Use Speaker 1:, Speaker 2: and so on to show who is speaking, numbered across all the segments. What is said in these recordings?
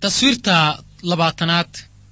Speaker 1: taswiirta labaatanaad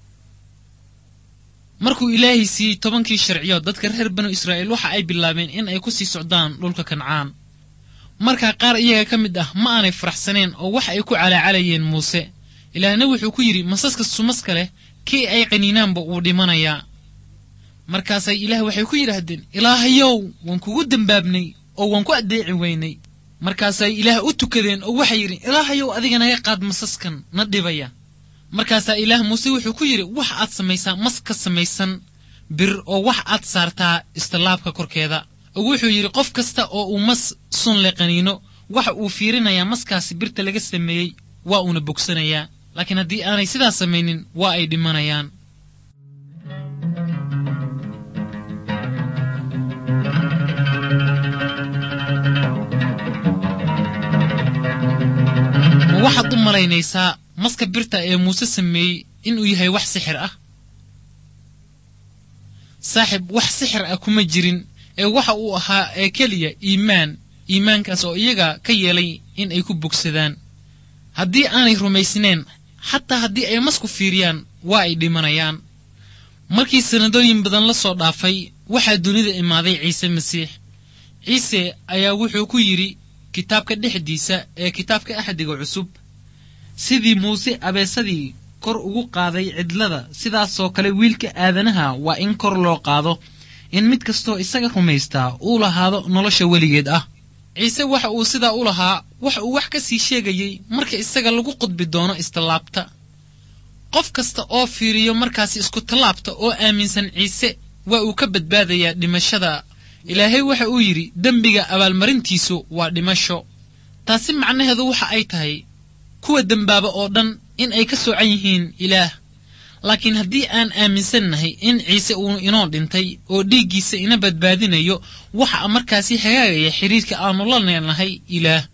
Speaker 1: markuu ilaahay siiyey 10 sharciyo dadka reer banu Israa'iil waxa ay bilaabeen in ay ku sii socdaan dhulka Kancaan marka qaar iyaga kamid ah ma aanay faraxsaneen oo wax ay ku calaacalayeen Muuse ilaahna wuxuu ku yiri masaska sumaska leh kii ay qaniinaanba uu dhimanaya markaas ay ilaah waxay ku yiraahdeen ilaahayow waan kugu dambaabnay oo waan ku adeeci weynay markaas ay ilaah u tukadeen oo waxay yiri ilaahayow adiga naga qaad masaskan na dhibaya markaas ay ilaah Muuse wuxuu ku yiri wax aad samaysaa maska samaysan bir oo wax aad saartaa istilaabka korkeeda oo wuxuu yiri qof kasta oo uu mas sun le qaniino waxa uu fiirinaya maskaasi birta laga sameeyay waa una bogsanaya laakiin haddii aanay sidaas samaynin waa ay dhimanayaan waxaad u malaynaysaa maska birta ee Muuse sameeyay inuu yahay wax sixir ah saaxib wax sixir ah kuma jirin ee waxa uu ahaa ee kaliya iimaankaas oo iyaga ka yeelay in ay ku bogsadaan haddii aanay rumaysneen xataa haddii ay masku fiiriyaan waa ay dhimanayaan markii sanadooyin badan la soo dhaafay waxaa dunida imaaday Ciise Masiix Ciise ayaa wuxuu ku yiri kitaabka dhexdiisa ee kitaabka axdiga cusub sidii Muuse abeesadii kor ugu qaaday cidlada sidaas oo kale wiilka aadanaha waa in kor loo qaado in mid kasto isaga rumaystaa uu lahaado nolosha weligeed ah Ciise waxa uu sida u lahaa waxa uu wax ka sii sheegayay marka isaga lagu qodbi doono istilaabta qof kasta oo fiiriyo markaas isku talaabta oo aaminsan Ciise waa uu ka badbaadayaa dhimashada ilaahay waxa uu yiri dambiga abaalmarintiisu waa dhimasho taasi macnaheedu waxa ay tahay kuwa dambaaba oo dhan in ay ka soocan yihiin ilaah laakiin haddii aan aaminsanahay in Ciise uu inoo dhintay oo dhiiggiisa ina badbaadinayo waxa markaasi hagaagaya xiriirka aanu la leenahay ilaah